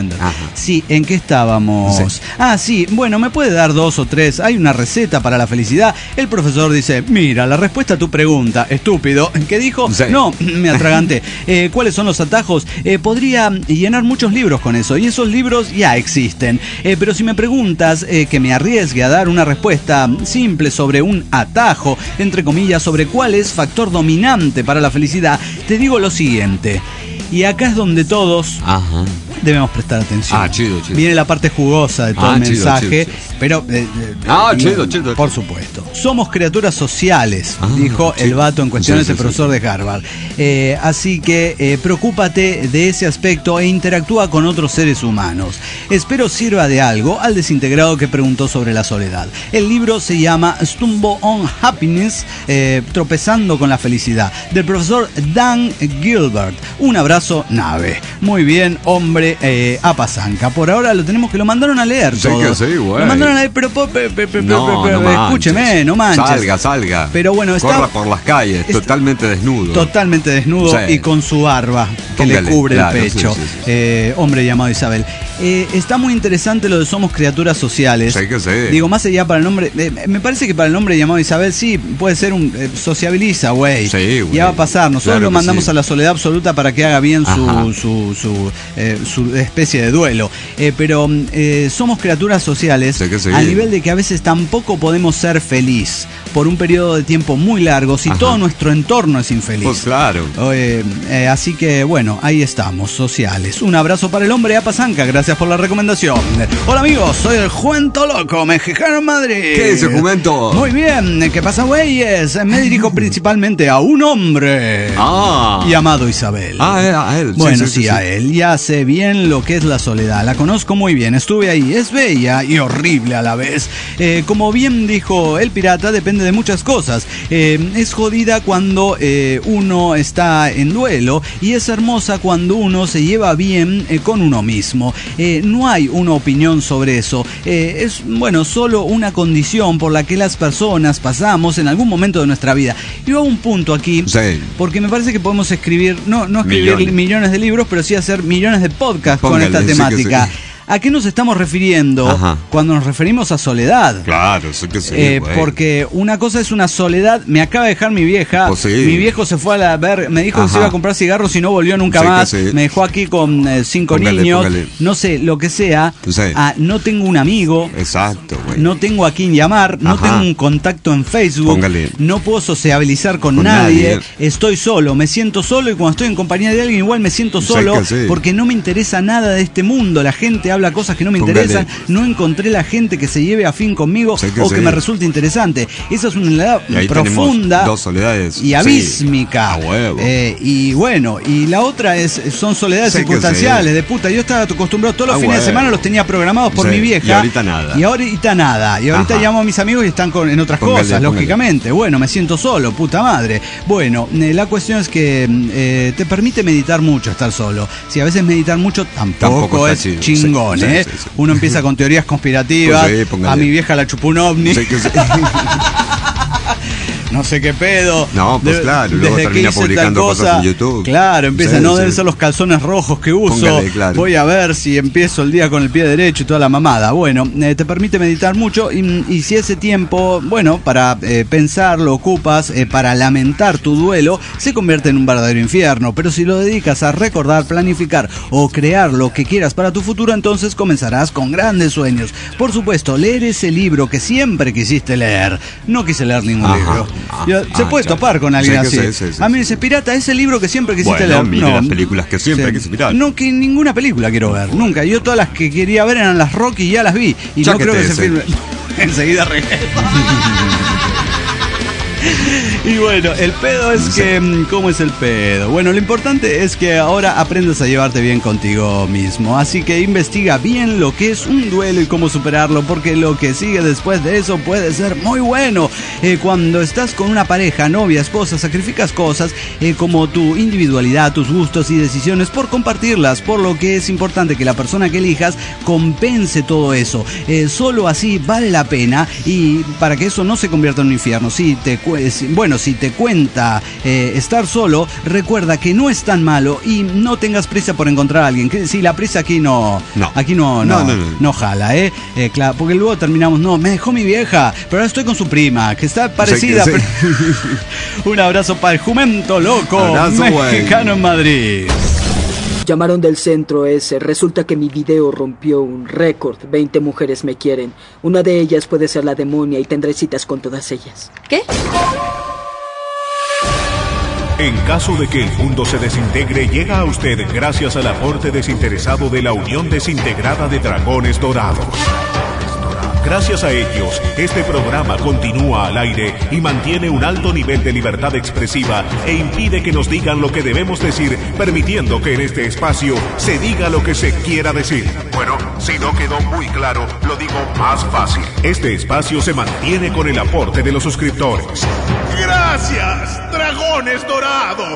vender. Ajá. Sí, ¿en qué estábamos? Sí. Ah, sí, bueno, ¿me puede dar dos o tres? Hay una receta para la felicidad. El profesor dice, mira, la respuesta a tu pregunta, estúpido. ¿Qué dijo? Sí. No, me atraganté. Eh, ¿Cuáles son los atajos? Eh, podría llenar muchos libros con eso, y esos libros ya existen. Eh, pero si me preguntas eh, que me arriesgue a dar una respuesta simple sobre un atajo, entre comillas, sobre cuál es factor dominante para la felicidad, te digo lo siguiente. Y acá es donde todos Ajá. debemos prestar atención. Ah, chido, chido. Viene la parte jugosa de todo Ah, el chido, mensaje, chido, chido. pero... eh, eh, Ah, eh, chido, chido. Por supuesto. Somos criaturas sociales, Ah, dijo chido. el vato en cuestión, Sí, ese sí, profesor de Harvard. Eh, así que eh, preocúpate de ese aspecto e interactúa con otros seres humanos. Espero sirva de algo al desintegrado que preguntó sobre la soledad. El libro se llama Stumble on Happiness, eh, tropezando con la felicidad, del profesor Dan Gilbert. Un abrazo, nave. Muy bien, hombre, eh, Apazanca. Por ahora lo tenemos que lo mandaron a leer Sí, todo. que sí, güey. Lo mandaron a leer, pero, pero, pero, pero, No, pero, no manches. escúcheme, no manches. Salga, salga. Pero bueno, está Corra por las calles, está- totalmente desnudo. totalmente desnudo Sí. y con su barba que Póngale, le cubre claro, el pecho. sí, sí, sí. Eh, hombre llamado Isabel. Eh, está muy interesante lo de somos criaturas sociales. Sí que sí. Digo, más allá para el nombre, eh, me parece que para el nombre llamado Isabel sí puede ser un eh, sociabiliza, güey. Sí, güey. Ya va a pasar. Nosotros Claro lo que mandamos sí. a la soledad absoluta para que haga bien Ajá. su su, su, eh, su especie de duelo. Eh, pero eh, somos criaturas sociales Sí que sí. al nivel de que a veces tampoco podemos ser feliz por un periodo de tiempo muy largo si Ajá. todo nuestro entorno es infeliz. Pues claro. Eh, eh, así que bueno, ahí estamos, sociales. Un abrazo para el hombre Apazanca, gracias por la recomendación. Hola amigos, soy el Juento Loco, mexicano en Madrid. ¿Qué dice, Jumento? Muy bien, ¿qué pasa, güeyes? Me dirijo principalmente a un hombre Ah. llamado Isabel. Ah, eh, a él. Sí, Bueno, sí, sí, sí, a sí. él. Ya sé bien lo que es la soledad. La conozco muy bien. Estuve ahí. Es bella y horrible a la vez. Eh, como bien dijo el pirata, depende de muchas cosas. Eh, es jodida cuando eh, uno está en duelo y es hermosa cuando uno se lleva bien eh, con uno mismo. Eh, no hay una opinión sobre eso. Eh, es, bueno, solo una condición por la que las personas pasamos en algún momento de nuestra vida. Yo hago un punto aquí, Sí. porque me parece que podemos escribir, no, no escribir Millones. millones de libros, pero sí hacer millones de podcasts Póngale, con esta sí que temática. sí. ¿A qué nos estamos refiriendo Ajá. cuando nos referimos a soledad? Claro, eso que sí, Eh, güey. porque una cosa es una soledad. Me acaba de dejar mi vieja. Pues sí. Mi viejo se fue a la ver, me dijo que Ajá. se iba a comprar cigarros y no volvió nunca Sí que más. sí. Me dejó aquí con eh, cinco Póngale, niños. póngale. No sé, lo que sea. Sí. Ah, no tengo un amigo. Exacto, güey. No tengo a quién llamar, no Ajá. tengo un contacto en Facebook, Póngale. no puedo sociabilizar con, Con nadie, nadie. estoy solo, me siento solo y cuando estoy en compañía de alguien igual me siento Sí solo que sí. porque no me interesa nada de este mundo, la gente habla cosas que no me Póngale. interesan, no encontré la gente que se lleve a fin conmigo Sí que o que sí. me resulte interesante. Esa es una edad Y ahí profunda tenemos dos soledades. y Sí. abísmica. A huevo. Eh, y bueno, y la otra es son soledades Sí que circunstanciales, sí. de puta. Yo estaba acostumbrado todos los A fines de huevo. semana los tenía programados por Sí, mi vieja. y ahorita nada. Y ahorita nada. Y ahorita Ajá. llamo a mis amigos y están con, en otras Póngale, cosas, póngale. lógicamente. Bueno, me siento solo, puta madre. Bueno, eh, la cuestión es que eh, te permite meditar mucho estar solo. Si a veces meditar mucho tampoco, Tampoco está es chido. chingón, Sí, ¿eh? sí, sí, sí. Uno empieza con teorías conspirativas. Pues sí, póngale. A mi vieja la chupó un ovni. Sí que sí. No sé qué pedo. No, pues claro, luego desde que termina hice tal publicando cosas en YouTube. Claro, empieza, Sí, no sí. deben ser los calzones rojos que uso. Póngale, claro. Voy a ver si empiezo el día con el pie derecho y toda la mamada. Bueno, eh, te permite meditar mucho y, y si ese tiempo, bueno, para eh, pensar lo ocupas, eh, para lamentar tu duelo, se convierte en un verdadero infierno. Pero si lo dedicas a recordar, planificar o crear lo que quieras para tu futuro, entonces comenzarás con grandes sueños. Por supuesto, leer ese libro que siempre quisiste leer. No quise leer ningún Ajá. libro. Ah, Yo- se ah, puede claro. topar con alguien Sí que así. sí, sí, sí, a mí sí. me dice, pirata, ese libro que siempre quisiste Bueno, leer. mire las películas que siempre quise mirar. No, que ninguna película quiero ver, nunca. Yo todas las que quería ver eran las Rocky y ya las vi. Y no Cháquete creo que se ese. filme. Enseguida regué. Y bueno, el pedo es que, mm, ¿cómo es el pedo? Bueno, lo importante es que ahora aprendas a llevarte bien contigo mismo. Así que investiga bien lo que es un duelo y cómo superarlo, porque lo que sigue después de eso puede ser muy bueno. Eh, cuando estás con una pareja, novia, esposa, sacrificas cosas eh, como tu individualidad, tus gustos y decisiones por compartirlas, por lo que es importante que la persona que elijas compense todo eso. Eh, solo así vale la pena y para que eso no se convierta en un infierno. Sí, te cu- pues, bueno, si te cuenta eh, estar solo, recuerda que no es tan malo y no tengas prisa por encontrar a alguien. Que si la prisa aquí no, no. aquí no, no, No, no, no. no jala, ¿eh? eh claro, porque luego terminamos, no, me dejó mi vieja, pero ahora estoy con su prima, que está parecida. Sí, que sí. Pero... Un abrazo para el jumento loco Abrazo, mexicano güey. en Madrid. Llamaron del centro ese. Resulta que mi video rompió un récord. veinte mujeres me quieren. Una de ellas puede ser la demonia y tendré citas con todas ellas. ¿Qué? En caso de que el mundo se desintegre, llega a usted gracias al aporte desinteresado de la Unión Desintegrada de Dragones Dorados. Gracias a ellos, este programa continúa al aire y mantiene un alto nivel de libertad expresiva e impide que nos digan lo que debemos decir, permitiendo que en este espacio se diga lo que se quiera decir. Bueno, si no quedó muy claro, lo digo más fácil. Este espacio se mantiene con el aporte de los suscriptores. ¡Gracias, Dragones Dorados!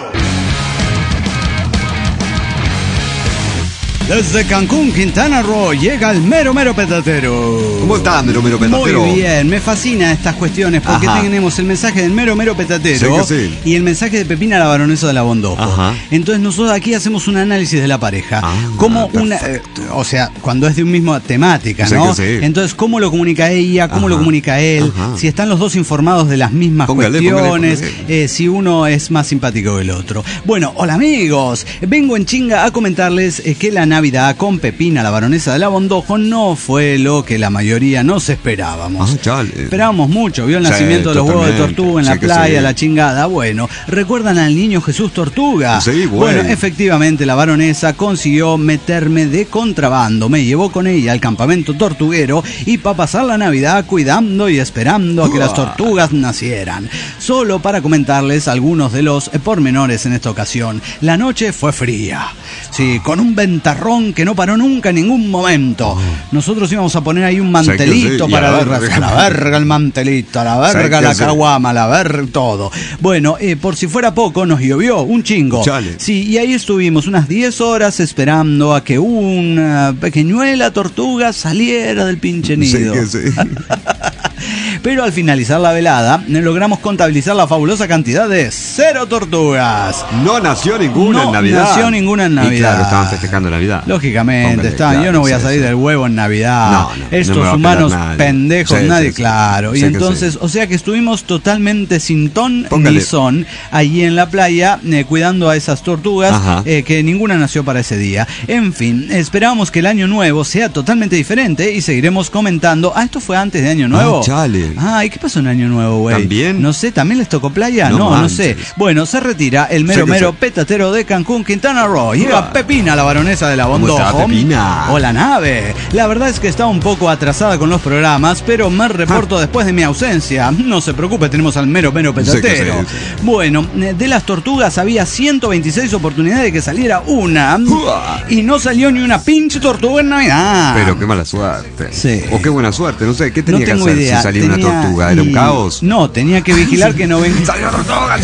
Desde Cancún, Quintana Roo, llega el mero mero petatero. ¿Cómo está, mero mero petatero? Muy bien, me fascina estas cuestiones porque Ajá. tenemos el mensaje del mero mero petatero Sí que sí. y el mensaje de Pepina, la baronesa de la Bondojo. Ajá. Entonces nosotros aquí hacemos un análisis de la pareja. Ah, Como una, eh, o sea, cuando es de un mismo temática, Sí ¿no? que sí. Entonces, ¿cómo lo comunica ella? ¿Cómo Ajá. lo comunica él? Ajá. Si están los dos informados de las mismas Póngale, cuestiones, póngale, póngale. Eh, si uno es más simpático que el otro. Bueno, hola amigos, vengo en chinga a comentarles eh, que la Navidad con Pepina, la baronesa de la Bondojo, no fue lo que la mayoría nos esperábamos. Ah, chale. Esperábamos mucho, vio el Sí, nacimiento de los huevos de totalmente. tortuga en Sí la que playa, sí. la chingada. Bueno, ¿recuerdan al niño Jesús Tortuga? Sí, güey. Bueno, efectivamente la baronesa consiguió meterme de contrabando, me llevó con ella al campamento tortuguero y para pasar la Navidad cuidando y esperando a que las tortugas nacieran. Solo para comentarles algunos de los eh, pormenores en esta ocasión. La noche fue fría, sí, con un ventarrón que no paró nunca en ningún momento. Nosotros íbamos a poner ahí un mantelito sí, y para a la la, verga. a la verga el mantelito, a la verga Sí, la que sí. caguama, a la verga todo. Bueno, eh, por si fuera poco, nos llovió un chingo. Chale. Sí, y ahí estuvimos unas diez horas esperando a que una pequeñuela tortuga saliera del pinche nido. Sí que sí. Pero al finalizar la velada, logramos contabilizar la fabulosa cantidad de cero tortugas. No nació ninguna No en Navidad. nació ninguna en Y Navidad. claro, estaban festejando Navidad. Lógicamente, Póngale, está, claro, yo no voy a sí, salir sí. del huevo en Navidad. No, no, Estos no me va a humanos pelar nadie. pendejos, Sí, nadie, sí, sí. claro. Sí Y que entonces, sí. o sea que estuvimos totalmente sin ton Póngale. ni son allí en la playa eh, cuidando a esas tortugas Ajá. eh, que ninguna nació para ese día. En fin, esperamos que el año nuevo sea totalmente diferente y seguiremos comentando. Ah, esto fue antes de Año Nuevo. Ah, chale. Ah, ¿y qué pasó en Año Nuevo, güey? ¿También? No sé, ¿también les tocó playa? No No, no, manches. sé. Bueno, se retira el mero Sí que mero sí. petatero de Cancún, Quintana Roo. Llega Pepina, la baronesa de la ¿Cómo Bondojo. está, Pepina? O la nave. La verdad es que está un poco atrasada con los programas, pero me reporto después de mi ausencia. No se preocupe, tenemos al mero mero Sí que petatero. sí, sí. Bueno, eh, de las tortugas había ciento veintiséis oportunidades de que saliera una. Y no salió ni una pinche tortuga en Navidad. Pero qué mala suerte. Sí. O qué buena suerte, no sé, ¿qué No tenía que tengo hacer idea. si salía una Tenía- tortuga? ¿Era un y- caos? No, tenía que vigilar que no venga. ¡Salió tortuga!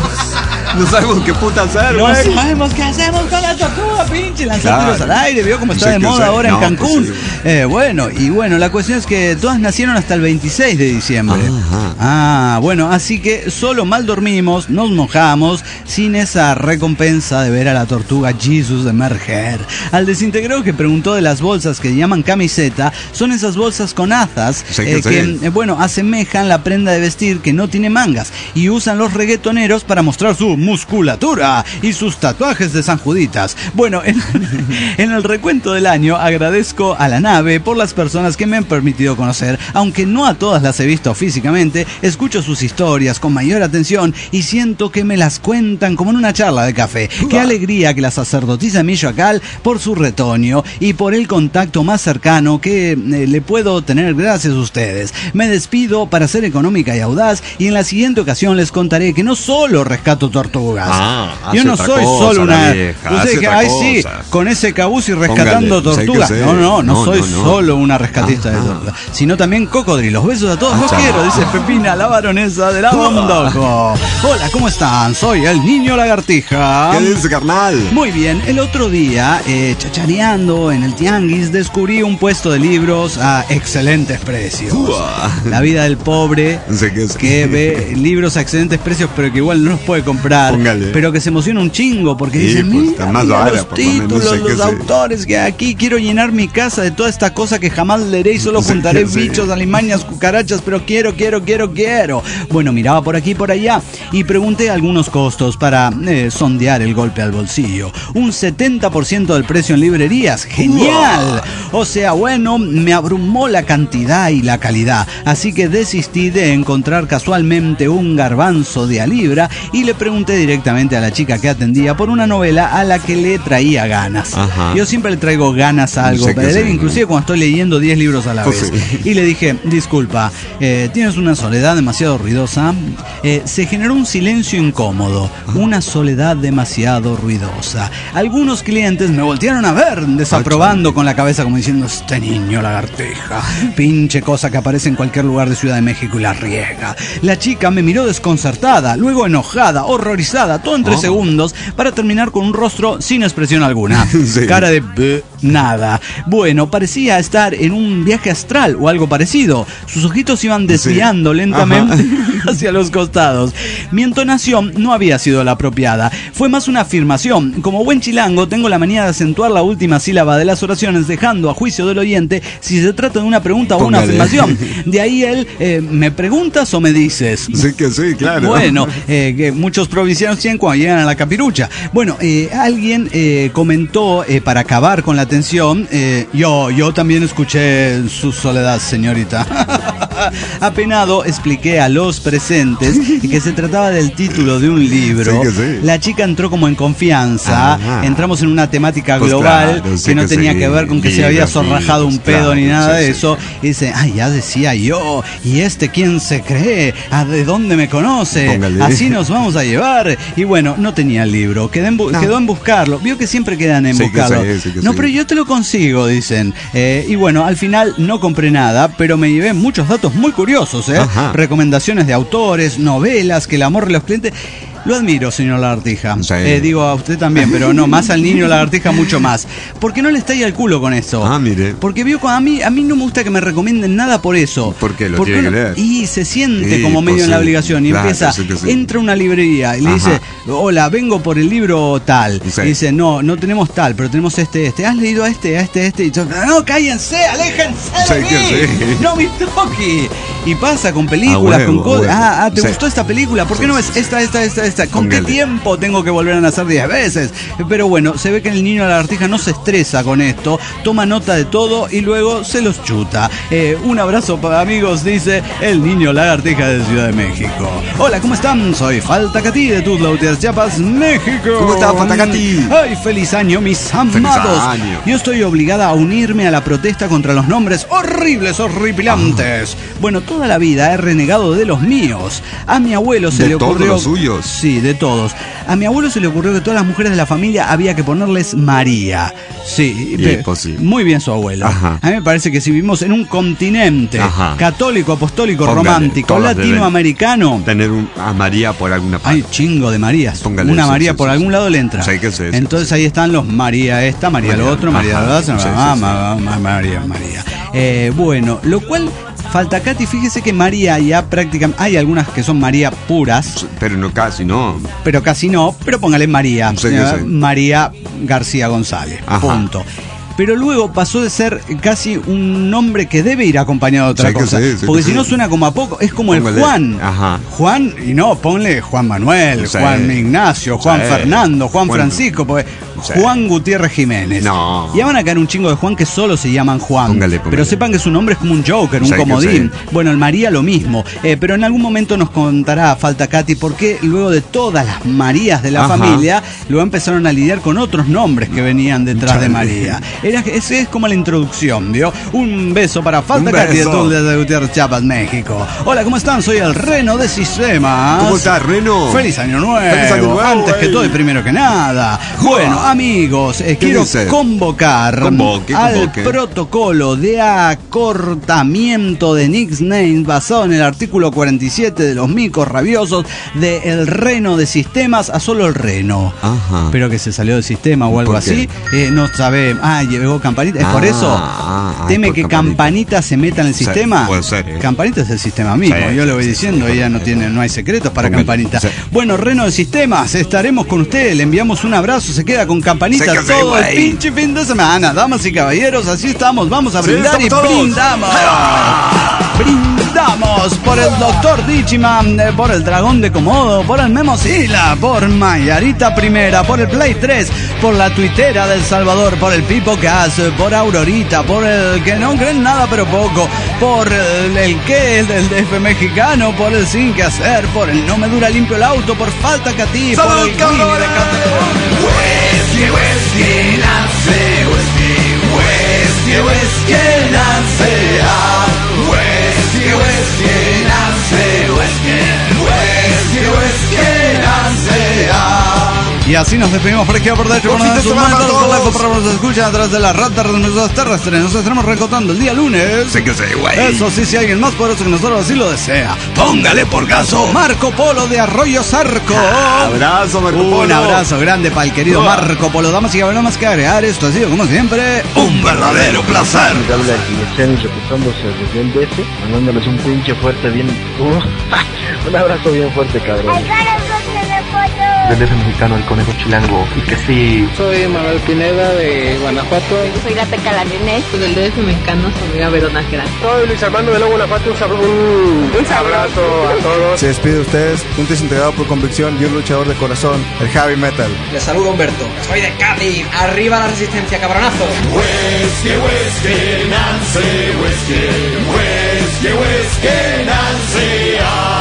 No sabemos qué puta hacer, No güey. sabemos qué hacemos con la tortuga, pinche, lanzándolos Claro. al aire, vio cómo está Sí, de que moda sí. ahora en No, Cancún. pues sí. Eh, bueno, y bueno, la cuestión es que todas nacieron hasta el veintiséis de diciembre. Ajá. Ah, bueno, así que solo mal dormimos, nos mojamos, sin esa recompensa de ver a la tortuga Jesus emerger. Al desintegrado que preguntó de las bolsas que llaman camiseta, son esas bolsas con azas Sí, que eh, que, sí. eh, bueno, asemejan la prenda de vestir que no tiene mangas y usan los reggaetoneros para mostrar su musculatura y sus tatuajes de San Juditas. Bueno, en, en el recuento del año agradezco a la nave por las personas que me han permitido conocer, aunque no a todas las he visto físicamente, escucho sus historias con mayor atención y siento que me las cuentan como en una charla de café. Qué alegría que la sacerdotisa Michoacán por su retoño y por el contacto más cercano que eh, le puedo tener gracias a ustedes. Me despido para ser económica y audaz y en la siguiente ocasión les contaré que no solo rescato tortugas. Ah, Yo hace no otra soy cosa, solo la una... vieja, Usted hace que, otra ay sí, sí, con ese cabuz y rescatando Póngale, tortugas. sé que sé. No, no, no, no soy no, no. solo una rescatista ah, de tortugas, sino también cocodrilos. Besos a todos, los ah, quiero, dice Pepina, la baronesa de la Bondoco. Hola, ¿cómo están? Soy el niño lagartija. ¿Qué dice, carnal? Muy bien, el otro día, eh, chachareando en el tianguis, descubrí un puesto de libros a excelentes precios. Uah. La vida del pobre Sé que, sé. que ve libros a excelentes precios, pero que igual no los puede comprar. Póngale. Pero que se emociona un chingo porque Sí, dice, pues, mira, está más mira vara, los por lo menos, títulos, sé que los sí. autores que aquí quiero llenar mi casa de toda esta cosa que jamás leeré y solo Sé juntaré que sí. bichos, alimañas, cucarachas, pero quiero, quiero, quiero, quiero. Bueno, miraba por aquí y por allá y pregunté algunos costos para eh, sondear el golpe al bolsillo. Un setenta por ciento del precio en librerías. ¡Genial! O sea, bueno, me abrumó la cantidad y la calidad, así que desistí de encontrar casualmente un garbanzo de a libra y le pregunté directamente a la chica que atendía por una novela a la que le traía ganas. Ajá. Yo siempre le traigo ganas a algo, Sé que pero sí. inclusive cuando estoy leyendo diez libros a la Pues vez. sí. Y le dije, disculpa, eh, tienes una soledad demasiado ruidosa. Eh, se generó un silencio incómodo, una soledad demasiado ruidosa. Algunos clientes me voltearon a ver, desaprobando con la cabeza como diciendo, este niño lagartija, pinche cosa que aparece en cualquier lugar de Ciudad de México y la riega. La chica me miró desconcertada, luego enojada, horrorizada, todo en tres Oh. segundos, para terminar con un rostro sin expresión alguna. Sí. Cara de "Bleh", nada. Bueno, parecía estar en un viaje astral o algo parecido. Sus ojitos iban desviando Sí. lentamente hacia los costados. Mi entonación no había sido la apropiada. Fue más una afirmación. Como buen chilango, tengo la manía de acentuar la última sílaba de las oraciones, dejando a juicio del oyente si se trata de una pregunta o una Póngale. afirmación. De ahí él, eh, ¿me preguntas o me dices? Sí que sí, claro. Bueno, eh, que muchos provincianos tienen cuando llegan a la capirucha. Bueno, eh, alguien eh, comentó eh, para acabar con la tensión, eh, yo, yo también escuché su soledad, señorita. Apenado expliqué a los presentes que se trataba del título de un libro. Sí que sí. La chica entró como en confianza. Ajá. Entramos en una temática Pues global claro, sí que no que tenía sí. que ver con que se Libros, había zorrajado un libros, pedo ni claro, nada sí, de sí. eso. Y dice, ay, ya decía yo, ¿y este quién se cree? ¿A de dónde me conoce? Póngale. Así nos vamos a llevar. Y bueno, no tenía el libro, quedé en bu- No. quedó en buscarlo. Vio que siempre quedan en Sí que buscarlo. sí, sí que no, sí. pero yo te lo consigo, dicen. Eh, y bueno, al final no compré nada, pero me llevé muchos datos muy curiosos, ¿eh? Ajá. Recomendaciones de autores, novelas, que el amor de los clientes... Lo admiro, señor Lagartija. Sí. Eh, digo a usted también, pero no, más al niño Lagartija mucho más. ¿Por qué no le estalla el culo con eso? Ah, mire. Porque vio, a mí, a mí no me gusta que me recomienden nada por eso. ¿Por qué? Lo Porque tiene que uno- leer. Y se siente Sí, como medio pues en la sí. obligación y Claro, empieza, sí que sí. entra a una librería y le Ajá. dice, hola, vengo por el libro tal. Sí. Y dice, no, no tenemos tal, pero tenemos este, este. ¿Has leído a este, a este, a este? Y yo, no, cállense, aléjense de Sí mí. que sí. No me toque. Y pasa con A películas, huevo, con a cosas. huevo. Ah, ah, ¿te Sí. gustó esta película? ¿Por qué Sí, no sí, ves sí. esta, esta, esta, esta? ¿Con Póngale. qué tiempo tengo que volver a nacer diez veces? Pero bueno, se ve que el niño lagartija no se estresa con esto, toma nota de todo y luego se los chuta. Eh, un abrazo para amigos, dice el niño lagartija de Ciudad de México. Hola, ¿cómo están? Soy Faltacatí de Tuzlautias, Chiapas, México. ¿Cómo está, Faltacatí? Ay, feliz año, mis amados. año. Yo estoy obligada a unirme a la protesta contra los nombres horribles, horripilantes. Bueno, toda la vida he renegado de los míos. A mi abuelo se ¿De le todos ocurrió... los suyos? Sí, de todos. A mi abuelo se le ocurrió que todas las mujeres de la familia había que ponerles María. Sí, Y pe- pues sí. muy bien su abuelo. Ajá. A mí me parece que si vivimos en un continente Ajá. católico, apostólico, Póngale, romántico, todas deben latinoamericano, Tener un, a María por alguna parte. hay chingo de Marías. Póngale, Una sí, María sí, por sí, algún sí. lado le entra. Sí, que sí, sí, Entonces sí. ahí están los María esta, María lo María, otro, María ajá. lo otro, Sí, sí, ma- sí. ma- ma- María, María. Eh, bueno, lo cual falta Katy, fíjese que María ya prácticamente, hay algunas que son María puras, Pero no casi, no. pero casi no, pero póngale María. Sí, que Eh, sí. María García González. Ajá. Punto. Pero luego pasó de ser casi un nombre que debe ir acompañado de otra Sí que cosa. sí, sí porque que si sí. no suena como a poco, es como Póngale. el Juan. Ajá. Juan, y no, ponle Juan Manuel, Sí. Juan Ignacio, Juan Sí. Fernando, Juan Bueno. Francisco, porque Sí. Juan Gutiérrez Jiménez. No. Ya van a caer un chingo de Juan que solo se llaman Juan. Póngale, póngale. Pero sepan que su nombre es como un Joker, un Sí que comodín. sí. Bueno, el María lo mismo. Eh, pero en algún momento nos contará Falta Katy por qué luego de todas las Marías de la Ajá. familia, luego empezaron a lidiar con otros nombres que venían detrás de Chale. María. Era, ese es como la introducción, ¿vio? Un beso para Falta Un Katy de beso. Tulio de Gutiérrez, Chiapas, México. Hola, ¿cómo están? Soy el Reno de Sistemas. ¿Cómo estás, Reno? Feliz año nuevo. Feliz año nuevo, Antes que ey. todo y primero que nada. Bueno, amigos, eh, ¿Qué quiero dice? convocar Convoque, al convoque. protocolo de acortamiento de nicknames basado en el artículo cuarenta y siete de los micos rabiosos de El Reno de Sistemas a solo el Reno. Ajá. Pero que se salió del sistema o algo ¿Por qué? así. Eh, no sabe. Ah, llegó Campanita. ¿Es por Ah, eso? ah, ah, ¿Teme por que Campanita. Campanita se meta en el Sí, sistema? puede ser, ¿eh? Campanita es el sistema mismo. Sí, Yo le voy sí, diciendo, sí, ella no sí. tiene, no hay secretos para Porque- Campanita. sí. Bueno, Reno de Sistemas, estaremos con usted. Le enviamos un abrazo. Se queda con Campanita Séquese, todo el güey. pinche fin de semana. Damas y caballeros, así estamos. Vamos a Sí, brindar y estamos todos. brindamos. Brindamos por el doctor Dichiman, eh, por el dragón de Komodo, por el Memosila, por Mayarita Primera, por el Play tres, por la tuitera del Salvador, por el Pipo Gas, eh, por Aurorita, por el que no creen nada pero poco, por el, el que es del D F mexicano, por el Sin Que Hacer, por el No Me Dura Limpio el Auto, por Falta Catí, por ¡Salud, el Winnie de cabrones! Catón. Whisky, whisky, lance, whisky, whisky, whisky, lance, ah, whisky, whisky, lance, whisky, whisky, whisky, lance, ah. Y así nos despedimos por aquí por dentro. Buen Por fin de sus semana manos, a todos. por lejos, para nos escuchan a través de las ratas redes terrestres. Nos estaremos reencontrando el día lunes. Séquese, güey. Eso sí, si alguien más poderoso que nosotros así lo desea, póngale por caso. Marco Polo de Arroyo Zarco. Abrazo, Marco Un Polo. abrazo grande para el querido Marco Polo. Damas y caballeros, más que agregar, esto ha sido como siempre un verdadero placer. Habla Guillén reportándose desde el D F, mandándoles un pinche fuerte bien. Uh, un abrazo bien fuerte, cabrón. Del D F mexicano, el conejo chilango. Y que sí. Soy Manuel Pineda de Guanajuato. Soy la Teca la Nene. Del D F mexicano, soy amiga Verona Gerard. Soy Luis Armando de Lobo Guanajuato. Un, sabro- un, un abrazo a todos. Se despide de ustedes, un desintegrado por convicción y un luchador de corazón, el Heavy Metal. Les saludo Humberto, soy de Cádiz, arriba la resistencia, cabronazo. Whisky, whisky, Nancy, whisky, whisky, whisky, Nancy.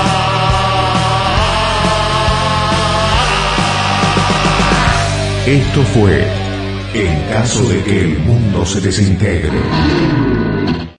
Esto fue En caso de que el mundo se desintegre.